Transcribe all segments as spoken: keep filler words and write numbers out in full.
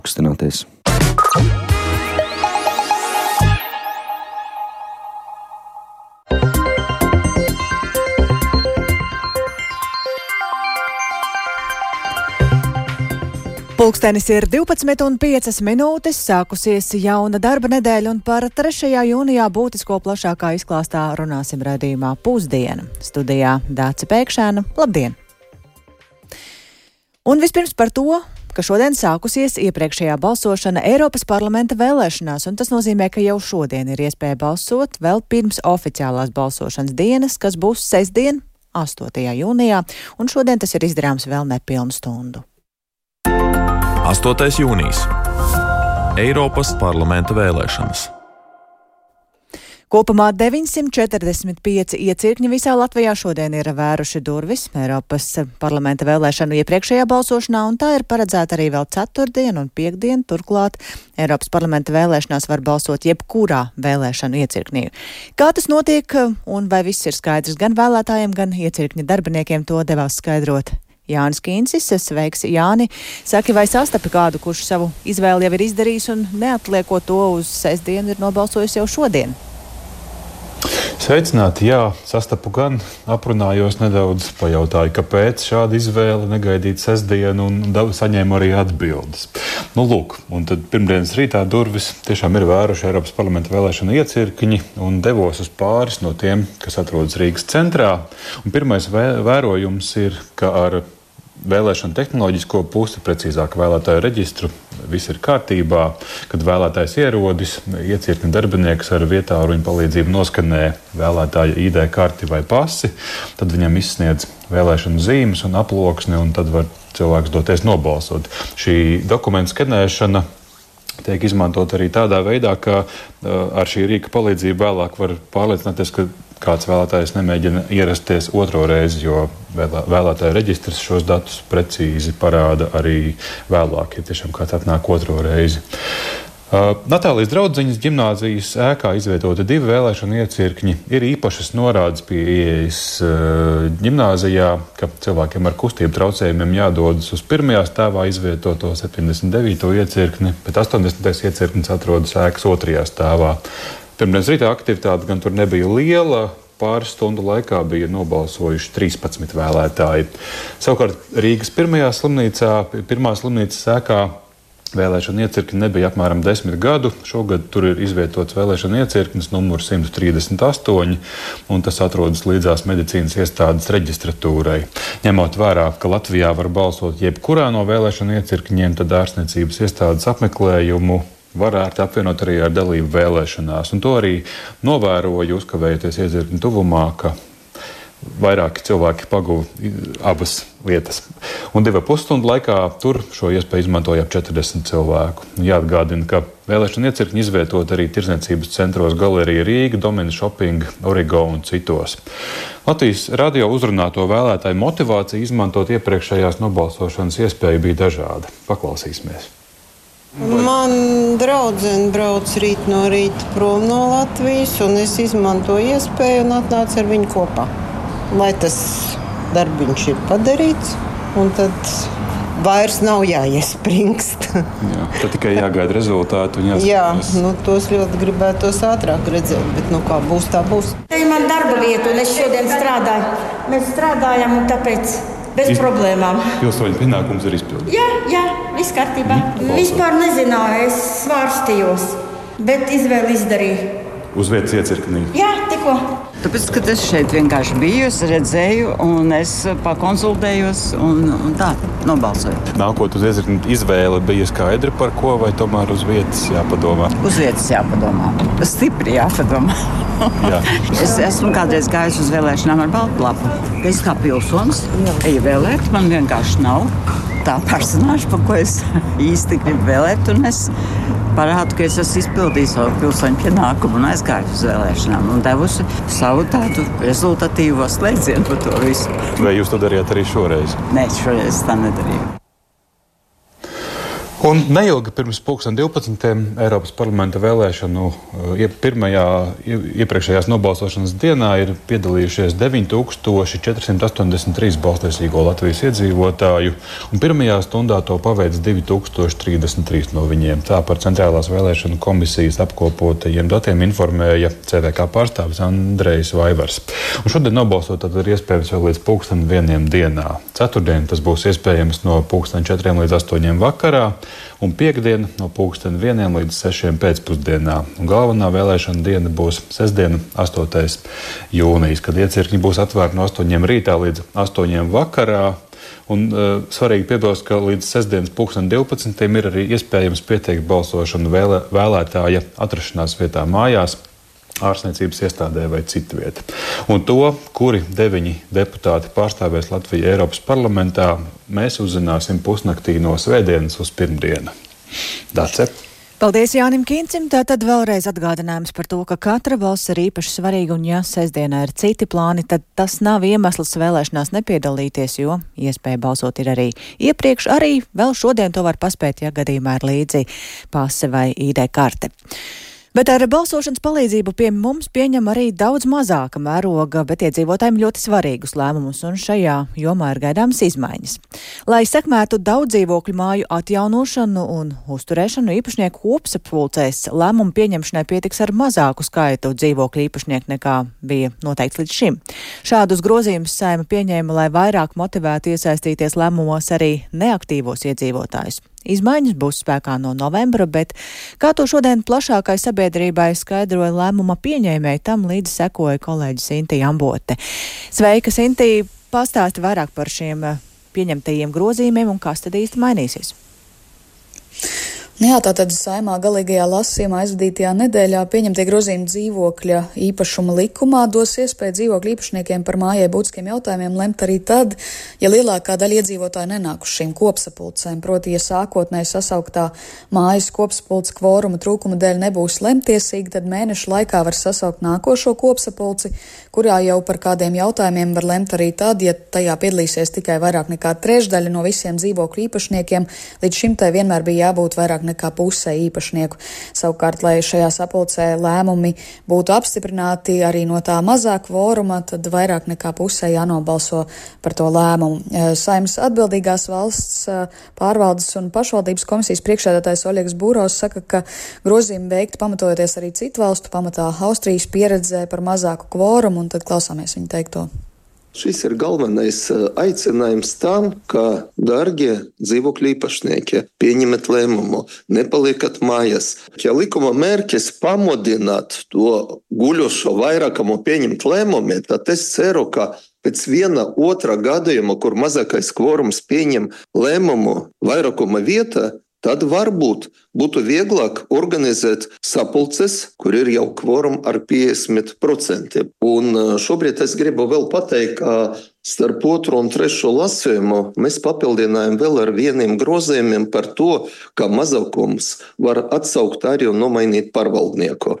Kustināties. Pulkstenis ir divpadsmit un piecas minūtes, sākusies jauna darba nedēļa, un par trešajā jūnijā būtisko plašākā izklāstā runāsim raidījumā Pusdiena. Studijā Dāce Pēkšēna. Labdien! Un vispirms par to, ka šodien sākusies iepriekšējā balsošana Eiropas parlamenta vēlēšanās, un tas nozīmē, ka jau šodien ir iespēja balsot vēl pirms oficiālās balsošanas dienas, kas būs sestdien, astotajā jūnijā, un šodien tas ir izdarāms vēl nepilnu stundu. astotais jūnijas. Eiropas parlamenta vēlēšanas. Kopumā deviņsimt četrdesmit pieci iecirkņi visā Latvijā šodien ir vēruši durvis Eiropas parlamenta vēlēšanu iepriekšējā balsošanā, un tā ir paredzēta arī vēl ceturtdien un piekdien. Turklāt Eiropas parlamenta vēlēšanās var balsot jebkurā vēlēšanu iecirknī. Kā tas notiek un vai viss ir skaidrs gan vēlētājiem, gan iecirkņa darbiniekiem, to devās skaidrot Jānis Kīncis. Sveiks, Jāni. Saki, vai sastapi kādu, kurš savu izvēli jau ir izdarījis un neatliekot to uz sestdienu ir nobalsojis jau šodien? Sveicināti, jā, sastapu gan, aprunājos nedaudz, pajautāju, kāpēc šāda izvēle negaidīt sestdienu, un saņēmu arī atbildes. Nu, lūk, un tad pirmdienas rītā durvis tiešām ir vēruši Eiropas parlamenta vēlēšana iecirkņi, un devos uz pāris no tiem, kas atrodas Rīgas centrā. Un pirmais vē, vērojums ir, ka ar vēlēšanu tehnoloģisko pusi, precīzāk vēlētāju reģistru, viss ir kārtībā. Kad vēlētājs ierodis, iecirkņa darbinieks ar vietāruņa palīdzību noskanē vēlētāja I D karti vai pasi, tad viņam izsniedz vēlēšanu zīmes un aploksni, un tad var cilvēks doties nobalsot. Šī dokumenta skenēšana tiek izmantot arī tādā veidā, ka ar šī rīka palīdzību vēlāk var pārliecināties, ka kāds vēlētājs nemēģina ierasties otro reizi, jo vēlētāja reģistrs šos datus precīzi parāda arī vēlāk, ja tiešām kāds atnāk otro reizi. Uh, Natālijas Draudziņas ģimnāzijas ēkā izvietoti divi vēlēšanu iecirkņi. Ir īpašas norādes pie ieejas uh, ģimnāzijā, ka cilvēkiem ar kustību traucējumiem jādodas uz pirmajā stāvā izvietoto septiņdesmit devīto iecirkni, bet astoņdesmitais iecirknis atrodas ēkas otrajā stāvā. Pirmdienas rītā aktivitāte gan tur nebija liela, pāris stundu laikā bija nobalsojuši trīspadsmit vēlētāji. Savukārt Rīgas pirmajā slimnīcā, pirmā slimnīcas ēkā vēlēšana iecirkņi nebija apmēram desmit gadu. Šogad tur ir izvietots vēlēšana iecirknis numurs simt trīsdesmit astoņi, un tas atrodas līdzās medicīnas iestādes reģistratūrai. Ņemot vērā, ka Latvijā var balsot jebkurā no vēlēšana iecirkņiem, tad ārstniecības iestādes apmeklējumu varētu apvienot arī ar dalību vēlēšanās. Un to arī novēroju, uzkavējoties iecirkņu tuvumā, ka vairāki cilvēki paguva abas lietas. Un divu pusstundu laikā tur šo iespēju izmantoja ap četrdesmit cilvēku. Jāatgādina, ka vēlēšana iecirkņi izvietot arī tirdzniecības centros Galerija Rīga, Domina Shopping, Origo un citos. Latvijas radio uzrunāto vēlētāju motivācija izmantot iepriekšējās nobalsošanas iespēju bija dažāda. Paklausīsimies. Man draudzene brauc rīt no rīta prom no Latvijas, un es izmantoju iespēju un atnācu ar viņu kopā. Lai tas darbiņš ir padarīts, un tad vairs nav jāiespringst. Jā, tad tikai jāgaida rezultātu un jāskatās. Jā, nu tos ļoti gribētos ātrāk redzēt, bet nu kā būs, tā būs. Te ir man darba vieta, un es šodien strādāju. Mēs strādājam, un tāpēc bez Iz... problēmām. Pilsoņu pienākums ir izpildīts. Jā, jā, viss kārtībā. Mm. Vispār nezināju, es svārstījos, bet izvēli izdarīju. Uz vietas iecirknī? Jā, tikko. Tāpēc, ka es šeit vienkārši biju, es redzēju, un es pakonsultējos, un, un tā, nobalsoju. Nākot uz iecirkni, izvēle bija skaidra par ko, vai tomēr uz vietas jāpadomā? Uz vietas jāpadomā. Stipri jāpadomā. Jā. Es esmu kādreiz gājis uz vēlēšanām ar baltu lapu. Es kā pilsonis eju vēlēt, man vienkārši nav tā personāža, par ko es īsti gribu vēlēt, un es parādu, ka es esmu izpildījis savu pilsoņu pienākumu un aizgāju uz vēlēšanām un devusi savu tādu rezultatīvo slēdzienu par to visu. Vai jūs to darījāt arī šoreiz? Nē, šoreiz tā nedarīju. Un neilgi pirms pulksten divpadsmitiem Eiropas parlamenta vēlēšanu pirmajā iepriekšējās nobalsošanas dienā ir piedalījušies deviņi tūkstoši četri simti astoņdesmit trīs balstiesīgo Latvijas iedzīvotāju, un pirmajā stundā to paveic divi tūkstoši trīsdesmit trīs no viņiem. Tā par Centrālās vēlēšanu komisijas apkopotajiem datiem informēja C V K pārstāvis Andrejs Vaivars. Un šodien nobalsot tad ir iespējams vēl līdz pulksten vieniem dienā. Ceturtdien tas būs iespējams no pulksten četriem līdz astoņiem vakarā, un piekdiena no pulksten vieniem līdz sešiem pēcpusdienā. Un galvenā vēlēšana diena būs sestdiena, astotais jūnijas, kad iecirkņi būs atvērti no astoņiem rītā līdz astoņiem vakarā. Un uh, svarīgi piebilst, ka līdz sestdienas pulksten divpadsmitiem ir arī iespējams pieteikt balsošanu vēlē, vēlētāja atrašanās vietā mājās, ārstniecības iestādē vai citu vietu. Un to, kuri deviņi deputāti pārstāvēs Latviju Eiropas parlamentā, mēs uzzināsim pusnaktī no svētdienas uz pirmdienu. Dace. Paldies Jānim Kīncim. Tātad vēlreiz atgādinājums par to, ka katra balss ir īpaši svarīga, un ja sestdienā ir citi plāni, tad tas nav iemesls vēlēšanās nepiedalīties, jo iespēja balsot ir arī iepriekš. Arī vēl šodien to var paspēt, ja gadījumā ir līdzi pase vai I D karte. Bet ar balsošanas palīdzību pie mums pieņem arī daudz mazāka mēroga, bet iedzīvotājiem ļoti svarīgus lēmumus, un šajā jomā ir gaidāmas izmaiņas. Lai sekmētu daudz dzīvokļu māju atjaunošanu un uzturēšanu, īpašnieku kopsapulcēs lēmumu pieņemšanai pietiks ar mazāku skaitu dzīvokļu īpašnieku nekā bija noteikts līdz šim. Šādus grozījumus Saeima pieņēma, lai vairāk motivētu iesaistīties lēmumos arī neaktīvos iedzīvotājus. Izmaiņas būs spēkā no novembra, bet kā to šodien plašākai sabiedrībai skaidroja lēmuma pieņēmēji, tam līdzi sekoja kolēģi Sinti Ambote. Sveika, Sinti! Pastāsti vairāk par šiem pieņemtajiem grozījumiem un kas tad īsti mainīsies? Jā, tātad Saeimā galīgajā lasījumā aizvadītajā nedēļā pieņemtie grozījumi dzīvokļa īpašuma likumā dos iespēju dzīvokļu īpašniekiem par mājai būtiskiem jautājumiem lemt arī tad, ja lielākā daļa iedzīvotāju nenāk uz šīm kopsapulcēm. Proti, ja sākotnēji sasauktā mājas kopsapulce kvoruma trūkuma dēļ nebūs lemtiesīga, tad mēnešu laikā var sasaukt nākošo kopsapulci, kurā jau par kādiem jautājumiem var lemt arī tad, ja tajā piedalīsies tikai vairāk nekā trešdaļa no visiem dzīvokļu īpašniekiem. Līdz šim tai vienmēr bija jābūt vairāk nekā pusē īpašnieku. Savukārt, lai šajā sapulcē lēmumi būtu apstiprināti arī no tā mazā kvoruma, tad vairāk nekā pusē jānobalso par to lēmumu. Saeimas atbildīgās valsts pārvaldes un pašvaldības komisijas priekšsēdētājs Oļegs Būros saka, ka grozījumi veikti pamatojoties arī citu valstu pamatā Austrijas pieredzē par mazāku kvorumu, un tad klausāmies viņa teikto. Šis ir galvenais aicinājums tam, ka, dargie dzīvokļu īpašnieki, pieņemiet lēmumu, nepaliekat mājās. Ja likuma mērķis pamudināt to guļošo vairākumu pieņemt lēmumu, tad es ceru, ka pēc viena otra gadījuma, kur mazākais kvorums pieņem lēmumu vairākuma vietā, tad varbūt būtu vieglāk organizēt sapulces, kur ir jau kvorum ar piecdesmit procentiem. Un šobrīd es gribu vēl pateikt, ka starp otro un trešo lasījumu mēs papildinājām vēl ar vieniem grozījumiem par to, ka mazākums var atsaukt arī un nomainīt pārvaldnieku.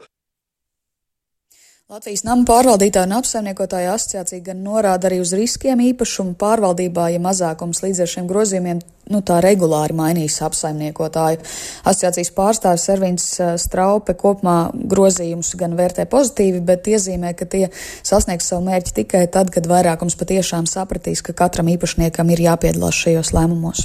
Latvijas nama pārvaldītāja un apsaimniekotāja asociācija gan norāda arī uz riskiem īpašumu pārvaldībā, ja mazākums līdz ar šiem grozījumiem nu, tā regulāri mainīs apsaimniekotāju. Asociācijas pārstāvis Ervīns Straupe kopumā grozījumus gan vērtē pozitīvi, bet iezīmē, ka tie sasniegs savu mērķi tikai tad, kad vairākums patiešām sapratīs, ka katram īpašniekam ir jāpiedalās šajos lēmumos.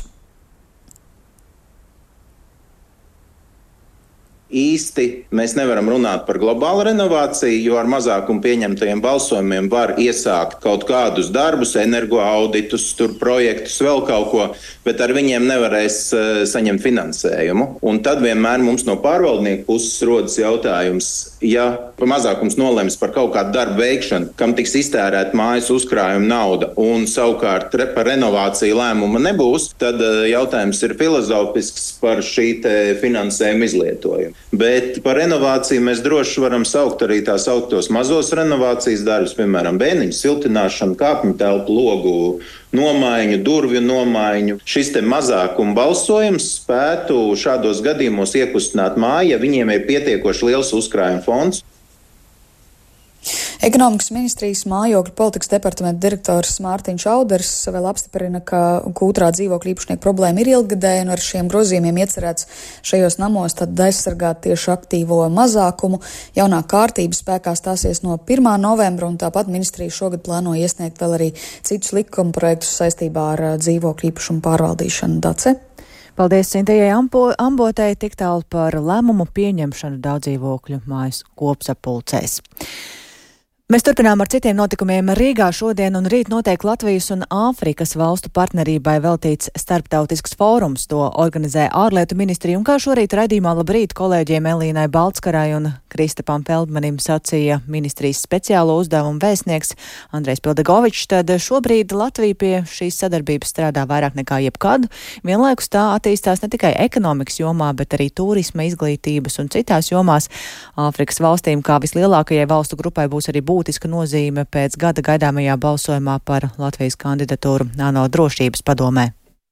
Īsti mēs nevaram runāt par globālu renovāciju, jo ar mazākumu pieņemtajiem balsojumiem var iesākt kaut kādus darbus, energoauditus, tur projektus, vēl kaut ko, bet ar viņiem nevarēs uh, saņemt finansējumu. Un tad vienmēr mums no pārvaldnieku puses rodas jautājums, ja mazākums nolems par kaut kādu darbu veikšanu, kam tiks iztērēt mājas uzkrājuma nauda, un savukārt re, par renovāciju lēmuma nebūs, tad uh, jautājums ir filozofisks par šī te finansējuma izlietojumu. Bet par renovāciju mēs droši varam saukt arī tā sauktos mazos renovācijas darbus, piemēram, bēniņu siltināšanu, kāpņu telpu logu nomaiņu, durvju nomaiņu. Šis te mazākuma balsojums spētu šādos gadījumos iekustināt māju, ja viņiem ir pietiekoši liels uzkrājuma fonds. Ekonomikas ministrijas mājokļu politikas departamenta direktors Mārtiņš Auders vēl apstiprina, ka kūtrā dzīvokļu īpašnieku problēma ir ilggadēja un ar šiem grozījumiem iecerēts šajos namos tad aizsargāt tieši aktīvo mazākumu. Jaunā kārtība spēkā stāsies no pirmā novembra un tāpat ministrija šogad plāno iesniegt vēl arī citus likuma projektus saistībā ar dzīvokļu īpašumu pārvaldīšanu. Dace? Paldies Sintējai Ambotei tik tālu par lēmumu pieņemšanu daudzdzīvokļu mājas kopsapulcēs. Mēs turpinām ar citiem notikumiem. Rīgā šodien un rīt notiek Latvijas un Āfrikas valstu partnerībai veltīts starptautisks fórums. To organizē ārlietu ministrija, un kā šorīt raidījumā Labrīt kolēģiem Elīnai Baltskarai un Kristapam Feldmanim sacīja ministrijas speciālo uzdevumu vēstnieks Andrejs Pildegovičs, tad šobrīd Latvija pie šīs sadarbības strādā vairāk nekā jebkad. Vienlaikus tā attīstās ne tikai ekonomikas jomā, bet arī turisma, izglītības un citās jomās. Āfrikas valstīm kā vislielākajai valstu grupai būs arī būtiska nozīme pēc gada gaidāmajā balsojumā par Latvijas kandidatūru ANO drošības padomē.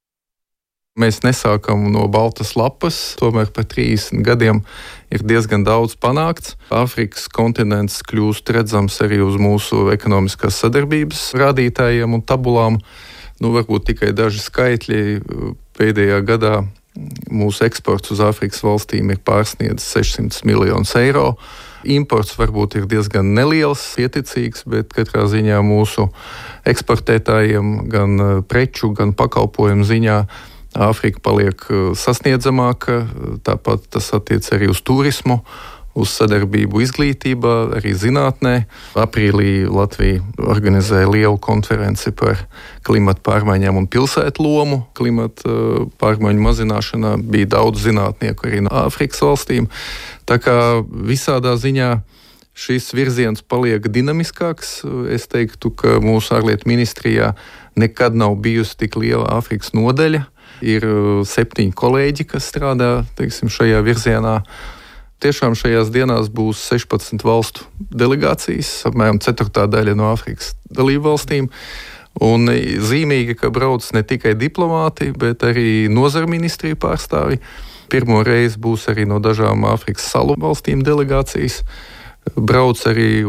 Mēs nesākam no baltas lapas, tomēr par trīsdesmit gadiem ir diezgan daudz panākts. Āfrikas kontinents kļūst redzams arī uz mūsu ekonomiskās sadarbības rādītājiem un tabulām. Nu, varbūt tikai daži skaitļi. Pēdējā gadā mūsu eksports uz Āfrikas valstīm ir pārsniedzis sešsimt miljonus eiro. Imports varbūt ir diezgan neliels, pieticīgs, bet katrā ziņā mūsu eksportētājiem gan preču, gan pakalpojumu ziņā Āfrika paliek sasniedzamāka. Tāpat tas attiec arī uz turismu, uz sadarbību izglītībā, arī zinātnē. Aprīlī Latvija organizēja lielu konferenci par klimata pārmaiņām un pilsētu lomu. Klimata pārmaiņu mazināšanā bija daudz zinātnieku arī no Āfrikas valstīm. Tā kā visādā ziņā šis virziens paliek dinamiskāks. Es teiktu, ka mūsu ārlietu ministrijā nekad nav bijusi tik liela Āfrikas nodaļa. Ir septiņi kolēģi, kas strādā, teiksim, šajā virzienā. Tiešām šajās dienās būs sešpadsmit valstu delegācijas, apmēram ceturtā daļa no Āfrikas dalību valstīm. Un zīmīgi, ka brauc ne tikai diplomāti, bet arī nozaru ministriju pārstāvi. Pirmo reizi būs arī no dažām Āfrikas salu valstīm delegācijas. Brauc arī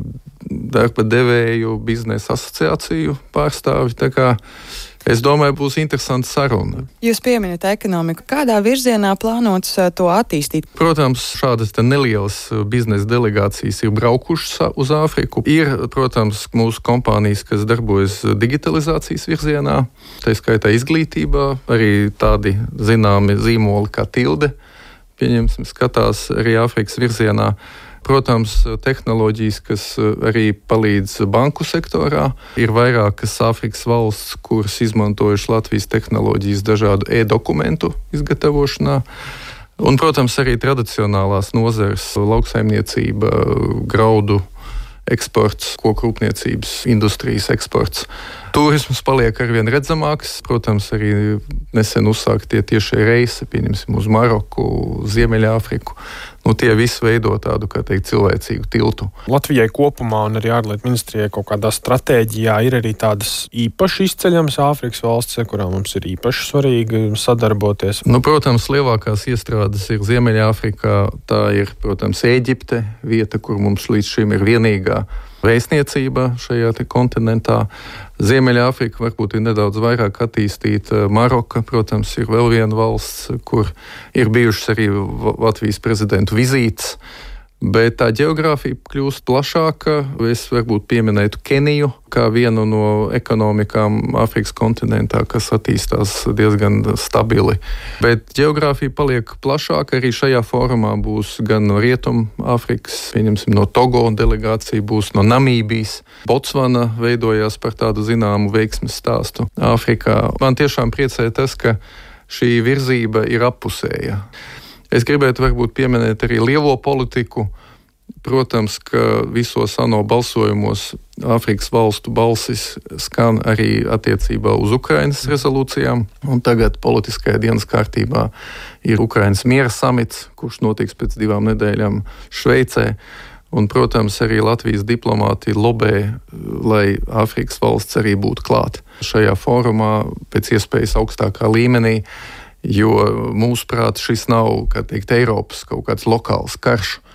darba devēju biznesa asociāciju pārstāvi. Tā kā es domāju, būs interesanta saruna. Jūs pieminat ekonomiku. Kādā virzienā plānots to attīstīt? Protams, šādas nelielas biznesa delegācijas ir braukušas uz Āfriku. Ir, protams, mūsu kompānijas, kas darbojas digitalizācijas virzienā, tā skaitā izglītībā, arī tādi zināmi zīmoli kā Tilde, pieņemsim, skatās arī Āfrikas virzienā. Protams, tehnoloģijas, kas arī palīdz banku sektorā. Ir vairākas Āfrikas valsts, kuras izmantojuši Latvijas tehnoloģijas dažādu e-dokumentu izgatavošanā. Un, protams, arī tradicionālās nozares - lauksaimniecība, graudu eksports, kokrūpniecības industrijas eksports. Turisms paliek arvien redzamāks. Protams, arī nesen uzsāktie tiešie reisi, pieņemsim, uz Maroku, Ziemeļāfriku. Nu, tie visi veido tādu, kā teikt, cilvēcīgu tiltu. Latvijai kopumā un arī ārlietu ministrijai kaut kādā stratēģijā ir arī tādas īpaši izceļamas Āfrikas valstis, kurām mums ir īpaši svarīgi sadarboties. Nu, protams, lielākās iestrādes ir Ziemeļāfrikā. Tā ir, protams, Ēģipte, vieta, kur mums līdz šim ir vienīgā vēstniecība šajā te kontinentā. Ziemeļāfrika varbūt ir nedaudz vairāk attīstīta. Maroka, protams, ir vēl viena valsts, kur ir bijušas arī Latvijas prezidentu vizītes. Bet tā ģeogrāfija kļūst plašāka. Es varbūt pieminētu Keniju kā vienu no ekonomikām Āfrikas kontinentā, kas attīstās diezgan stabili. Bet ģeogrāfija paliek plašāka. Arī šajā fórumā būs gan no Rietumu Āfrikas, pieņemsim, no Togo delegācija, būs no Namībijas. Botsvana veidojās par tādu zināmu veiksmes stāstu Āfrikā. Man tiešām priecē tas, ka šī virzība ir appusēja. Es gribētu varbūt pieminēt arī lielo politiku. Protams, ka visos ANO balsojumos Āfrikas valstu balsis skan arī attiecībā uz Ukrainas rezolūcijām. Un tagad politiskajā dienas kārtībā ir Ukrainas miera samits, kurš notiks pēc divām nedēļām Šveicē. Un, protams, arī Latvijas diplomāti lobē, lai Āfrikas valsts arī būtu klāt šajā fórumā pēc iespējas augstākā līmenī. Jo mūsuprāt šis nav, kā teikt, Eiropas kaut kāds lokāls karš.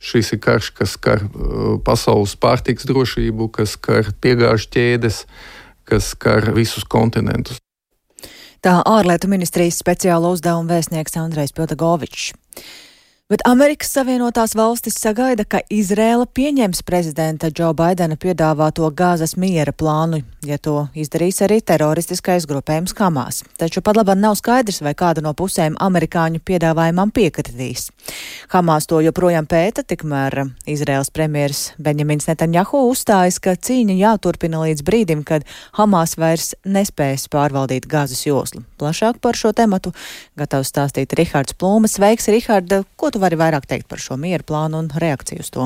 Šis ir karš, kas skar pasaules pārtikas drošību, kas skar piegāžu ķēdes, kas skar visus kontinentus. Tā ārlietu ministrijas speciāla uzdevuma vēstnieks Andrejs Piltagovičs. Bet Amerikas Savienotās valstis sagaida, ka Izrēla pieņems prezidenta Džo Baidena piedāvāto Gāzes miera plānu, ja to izdarīs arī teroristiskais grupējums Hamas. Taču pat labāk nav skaidrs, vai kāda no pusēm amerikāņu piedāvājumam piekritīs. Hamas to joprojām pēta, tikmēr Izraēlas premjeras Benjamins Netanjahu uzstājas, ka cīņa jāturpina līdz brīdim, kad Hamas vairs nespēs pārvaldīt Gāzes joslu. Plašāk par šo tematu gatavs stāstīt Rihards Plūmes. Sveiks, Rihard, ko tu vari vairāk teikt par šo mieru plānu un reakciju uz to?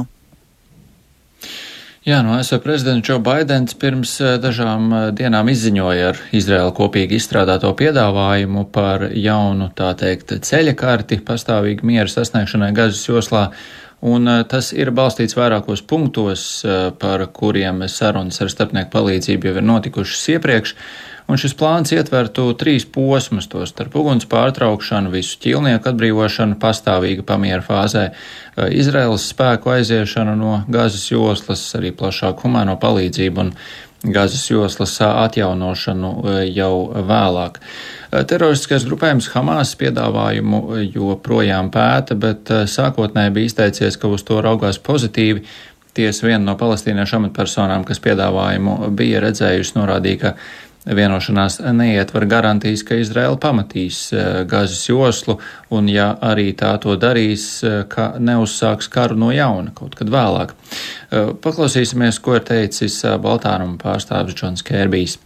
Jā, no A S V prezidents Džo Baidens pirms dažām dienām izziņoja ar Izraēlu kopīgi izstrādāto piedāvājumu par jaunu, tā teikt, ceļa karti pastāvīgu miera sasniegšanai Gazas joslā, un tas ir balstīts vairākos punktos, par kuriem sarunas ar starpnieku palīdzību jau ir notikušas iepriekš. Un šis plāns ietvertu trīs posmus, to starp uguns pārtraukšanu, visu ķīlnieku atbrīvošanu, pastāvīga pamiera fāzē, Izraēlas spēku aiziešanu no Gazas joslas, arī plašāku humāno palīdzību un Gazas joslas atjaunošanu jau vēlāk. Teroristiskais grupējums Hamas piedāvājumu joprojām pēta, bet sākotnēji bija izteicies, ka uz to raugās pozitīvi. Tiesa viena no palestīniešu amatpersonām, kas piedāvājumu bija redzējusi, norādīja, ka vienošanās neietver garantijas, ka Izraēla pamatīs Gazas joslu, un ja arī tā to darīs, ka neuzsāks karu no jauna kaut kad vēlāk. Paklausīsimies, ko ir teicis Baltāruma pārstāvis Džons Kērbijs.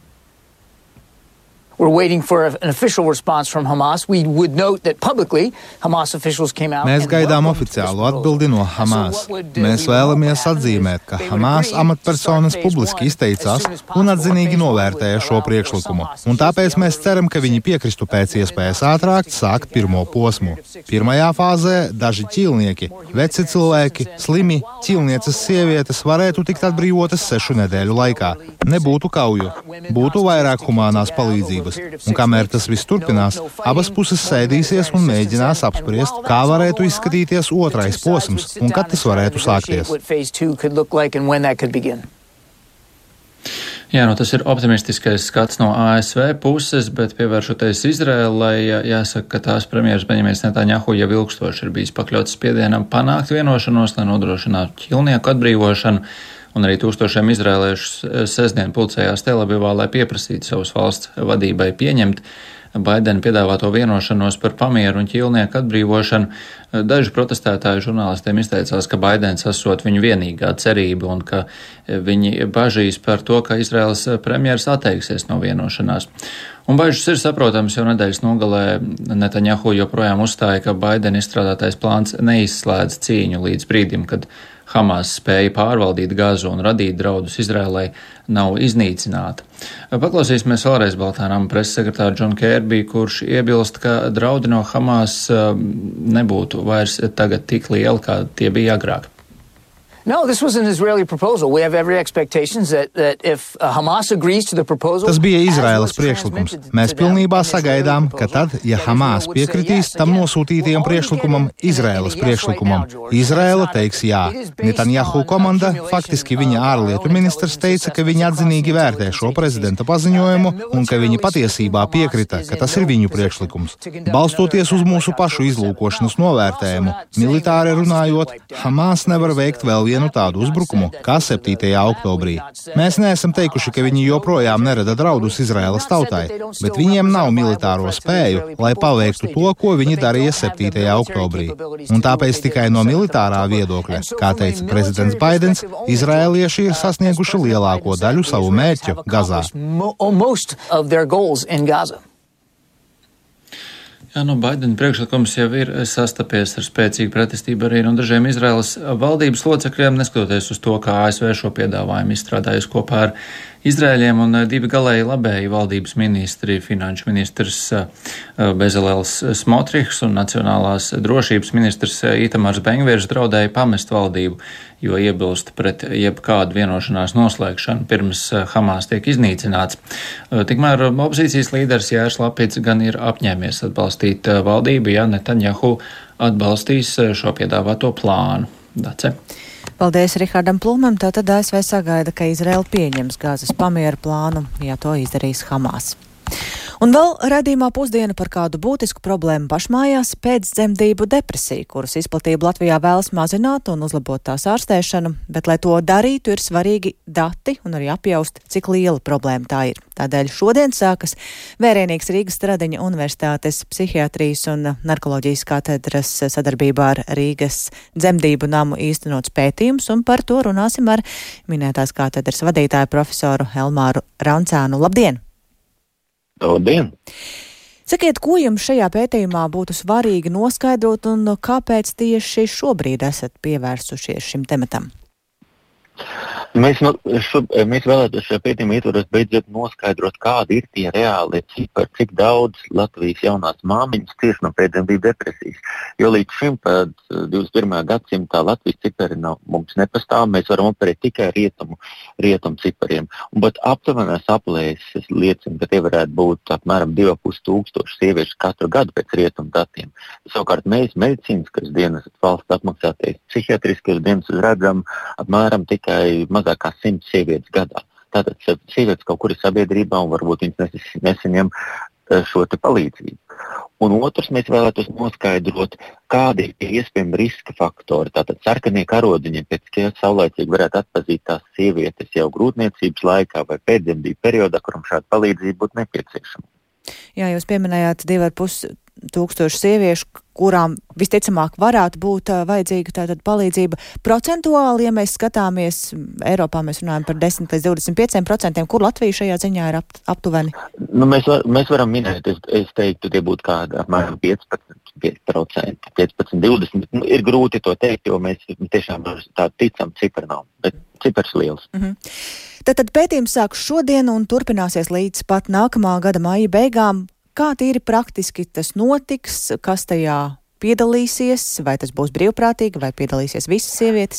We're waiting for an official response from Hamas. We would note that publicly Hamas officials came out. Mēs gaidām oficiālu atbildi no Hamas. Mēs vēlamies atzīmēt, ka Hamas amatpersonas publiski izteicās un atzinīgi novērtēja šo priekšlikumu. Un tāpēc mēs ceram, ka viņi piekristu pēc iespējas ātrāk sākt pirmo posmu. Pirmajā fāzē daži ķīlnieki, veci cilvēki, slimi, ķīlnieces sievietes varētu tikt atbrīvotas sešu nedēļu laikā. Nebūtu kauju, būtu vairāk humānās palīdzības. Un kamēr tas viss turpinās, abas puses sēdīsies un mēģinās apspriest, kā varētu izskatīties otrais posms un kad tas varētu sākties. Jā, nu tas ir optimistiskais skats no A S V puses, bet pievēršoties Izraēlai, jāsaka, ka tās premjeras Benjamins Netanjahu jau ilgstoši ir bijis pakļauts spiedienam panākt vienošanos, lai nodrošinātu ķīlnieku atbrīvošanu. Un arī tūkstošiem izrēliešu sestdien pulcējās Telavivā, lai pieprasītu savas valsts vadībai pieņemt Baidena piedāvāto vienošanos par pamieru un ķīlnieku atbrīvošanu. Daži protestētāji žurnālistiem izteicās, ka Baidens esot viņu vienīgā cerība un ka viņi bažīs par to, ka Izraēlas premjeras atteiksies no vienošanās. Un bažas ir saprotams, jo nedēļas nogalē Netanjahu joprojām uzstāja, ka Baidena izstrādātais plāns neizslēdz cīņu līdz brīdim, kad Hamas spēja pārvaldīt Gazu un radīt draudus Izrēlai, nav iznīcināta. Paklausīsimies vēlreiz Baltāruma preses sekretāru Džonu Kērbiju, kurš iebilst, ka draudi no Hamas nebūtu vairs tagad tik lieli, kā tie bija agrāk. No, this was an Israeli proposal. We have every expectations that, that if uh, Hamas agrees to the proposal. Tas bija Izraēlas priekšlikums. Mēs pilnībā sagaidām, ka tad, ja Hamas piekritīs tam nosūtītajam priekšlikumam, Izraēlas priekšlikumam, Izraēla teiks jā. Netanjahu komanda, faktiski viņa ārlietu ministrs, teica, ka viņi atzinīgi vērtē šo prezidenta paziņojumu un ka viņi patiesībā piekrita, ka tas ir viņu priekšlikums. Balstoties uz mūsu pašu izlūkošanas novērtējumu, militāri runājot, Hamas nevar veikt vēl vienu tādu uzbrukumu kā septītajā oktobrī. Mēs neesam teikuši, ka viņi joprojām nerada draudus Izraēlas tautai, bet viņiem nav militāro spēju, lai paveiktu to, ko viņi darīja septītajā oktobrī. Un tāpēc tikai no militārā viedokļa, kā teica prezidents Baidens, izraēlieši ir sasnieguši lielāko daļu savu mērķu Gazā. Jā, nu, Baidena priekšlikums jau ir sastapies ar spēcīgu pretestību arī no dažiem Izraēlas valdības locekļiem, neskatoties uz to, kā A S V šo piedāvājumu izstrādājusi kopā ar Izraēļiem, un divi galēji labēji valdības ministri, finanšu ministrs Bezalels Smotrihs un nacionālās drošības ministrs Itamars Bengvirs draudēja pamest valdību, jo iebilst pret jebkādu vienošanās noslēgšanu pirms Hamas tiek iznīcināts. Tikmēr opozīcijas līderis Jārs Lapidz gan ir apņēmies atbalstīt valdību, ja Netanjahu atbalstīs šo piedāvāto plānu. Dace. Paldies Rihardam Plumam. Tātad A S V sagaida, ka Izraela pieņems Gazas pamiera plānu, ja to izdarīs Hamas. Un vēl raidījumā pusdiena par kādu būtisku problēmu pašmājās - pēcdzemdību depresiju, kuras izplatību Latvijā vēlas mazināt un uzlabot tās ārstēšanu, bet, lai to darītu, ir svarīgi dati un arī apjaust, cik liela problēma tā ir. Tādēļ šodien sākas vērienīgs Rīgas Stradiņa Universitātes psihiatrijas un narkoloģijas katedras sadarbībā ar Rīgas dzemdību namu īstenots pētījums, un par to runāsim ar minētās katedras vadītāju profesoru Elmāru Rauncānu. Labdien! Labdien! Sakiet, ko jums šajā pētījumā būtu svarīgi noskaidrot un kāpēc tieši šobrīd esat pievērsušies šim tematam? Mēs, no, šo, mēs vēlētos šajā pētījumā ietvaros beidzot noskaidrot, kādi ir tie reāli cipari, cik daudz Latvijas jaunās māmiņas cieš no pēcdzemdību depresijas. Jo līdz šim pēc divdesmit pirmā gadsimtā Latvijas cipari nav, mums nepastāv, mēs varam operēt tikai rietumu, rietumu cipariem. Un, bet aptuvenās aplēses liecina, ka tie varētu būt apmēram divi ar pus tūkstoši sieviešu katru gadu pēc rietumu datiem. Savukārt mēs medicīniskas dienas valsts apmaksāties psihiatriskas dienas redzam apmēram tikai mazāk kā simts sievietes gadā. Tātad sievietes kaut kur ir sabiedrībā un varbūt viņas nesaņem šo te palīdzību. Un otrs, mēs vēlētos noskaidrot, kādi ir iespējami riska faktori. Tātad sarkanie karodiņi, pēc kā saulaicīgi varētu atpazīt tās sievietes jau grūtniecības laikā vai pēcdzemdību periodā, kuram šāda palīdzība būtu nepieciešama. Jā, jūs pieminējāt divi ar pus tūkstoši sieviešu, kurām visticamāk varētu būt uh, vajadzīga tātad palīdzība. Procentuāli, ja mēs skatāmies, Eiropā mēs runājam par desmit līdz divdesmit pieciem procentiem, kur Latvija šajā ziņā ir ap, aptuveni? Nu, mēs, var, mēs varam minēt, es, es teiktu, tie būtu kādi apmēram piecpadsmit procenti, piecpadsmit, divdesmit. Nu, ir grūti to teikt, jo mēs tiešām tādu ticam ciparu nav, bet cipars liels. Mm-hmm. Tātad pētījums sāks šodien un turpināsies līdz pat nākamā gada maija beigām. Kā tīri praktiski tas notiks, kas tajā piedalīsies, vai tas būs brīvprātīgi, vai piedalīsies visas sievietes?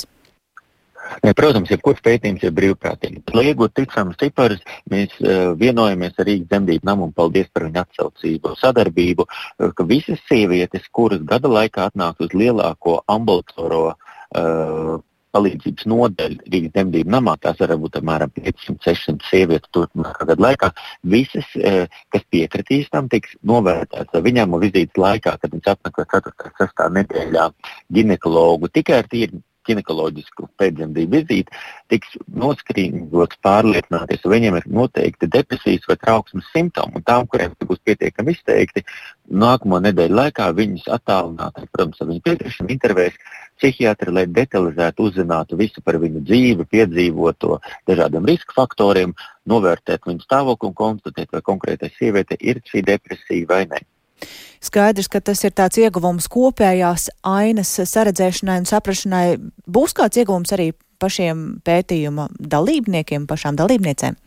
Ne, protams, jebkurš pētījums ir brīvprātīgi. Lai iegūtu ticamus ciparus, mēs uh, vienojamies ar Rīgas dzemdību namu un paldies par viņu atsaucību, sadarbību, uh, ka visas sievietes, kuras gada laikā atnāk uz lielāko ambulatoro uh, palīdzības nodeļu Rīgas dzemdību namā, tās var būt apmēram piecsimt sešsimt sievietes turpmākā gada laikā. Visas, kas piekritīs tam, tiks novērtēts viņām vizītes laikā, kad viņas apmeklē ceturtā sestā nedēļā ginekologu. Tikai ar tīri ginekoloģisku pēcdzemdību vizīti tiks noskrīnots pārliecināties, vai viņiem ir noteikti depresijas vai trauksmes simptomi, un tām, kuriem būs pietiekami izteikti, nākamo nedēļu laikā viņus attālinātu, protams, ar viņu piekrišanu intervēs psihiatri, lai detalizētu uzzinātu visu par viņu dzīvi, piedzīvoto dažādiem riska faktoriem, novērtēt viņu stāvokli un konstatēt, vai konkrētai sieviete ir šī depresija vai ne. Skaidrs, ka tas ir tāds ieguvums kopējās ainas saredzēšanai un saprašanai. Būs kāds ieguvums arī pašiem pētījuma dalībniekiem, pašām dalībniecēm?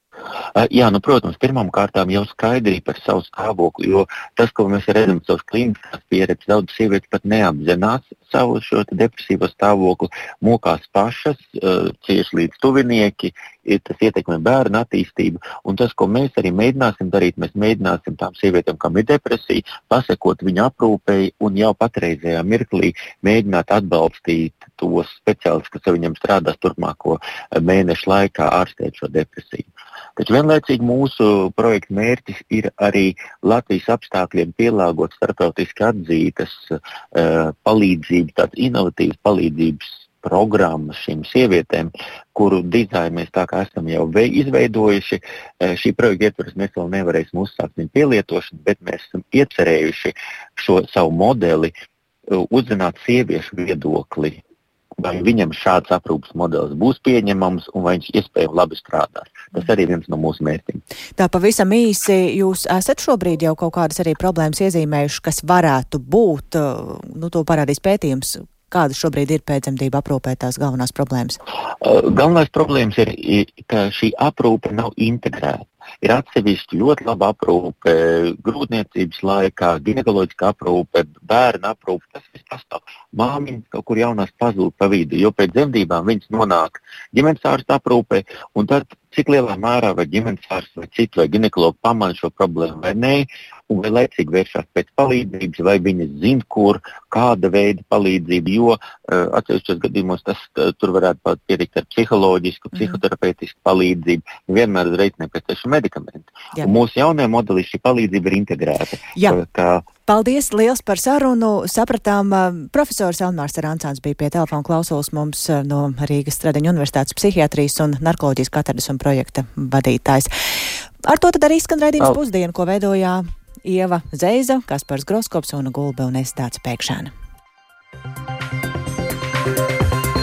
Jā, nu, protams, pirmām kārtām jau skaidrība par savu stāvokli, jo tas, ko mēs redzam savas klīniskās pieredzes, daudz sievietes pat neapzinās savu šo depresīvo stāvokli, mokās pašas, cieši līdz tuvinieki, tas ietekmē bērnu attīstību, un tas, ko mēs arī mēģināsim darīt, mēs mēģināsim tām sievietēm, kam ir depresija, pasekot viņu aprūpei un jau patreizējā mirklī mēģināt atbalstīt tos speciālistus, kas viņam strādās turpmāko mēnešu laikā ārstēt šo depresiju. Taču vienlaicīgi mūsu projekta mērķis ir arī Latvijas apstākļiem pielāgot starptautiski atzītas uh, palīdzības, tādas inovatīvas palīdzības programmas šīm sievietēm, kuru dizainu mēs tā kā esam jau izveidojuši. Uh, šī projekta ietvaros mēs vēl nevarēsim uzsākt viņu pielietošanu, bet mēs esam iecerējuši šo savu modeli uh, uzzināt sieviešu viedokli. Vai viņam šāds aprūpas modelis būs pieņemams un vai viņš iespējami labi strādās. Tas arī viens no mūsu mērķiem. Tā pavisam īsi, jūs esat šobrīd jau kaut kādas arī problēmas iezīmējuši, kas varētu būt, nu to parādīs pētījums, kādas šobrīd ir pēcdzemdību aprūpē tās galvenās problēmas? Galvenās problēmas ir, ka šī aprūpe nav integrēta. Ir atsevišķi ļoti laba aprūpe, grūtniecības laikā, ginekoloģiskā aprūpe, bērna aprūpe, tas viss pastāv. Māmiņas kaut kur jaunās pazūd pa vidu, jo pēc dzemdībām viņas nonāk ģimenes ārsta aprūpē, un tad cik lielā mērā vai ģimenes ārsts vai citu vai ginekologu pamana šo problēmu vai nē, un vai laicīgi vēršās pēc palīdzības, vai viņi zina, kur, kāda veida palīdzība, jo uh, atsevišķos gadījumos tas uh, tur varētu pietikt ar psiholoģisku, psihoterapeitisku palīdzību, vienmēr uzreiz nepieciešami medikamenti. Jā. Un mūsu jaunajā modelī šī palīdzība ir integrēta. Jā. Kā Paldies liels par sarunu. Sapratām, profesors Elmārs Rancāns bija pie telefona klausulas mums no Rīgas Stradiņu universitātes psihiatrijas un narkoloģijas katedras un projekta vadītājs. Ar to tad arī skan raidījums oh. pusdienu, ko veidojā Ieva Zeiza, Kaspars Groskops un Gulbe un es Dāca Pēkšēna.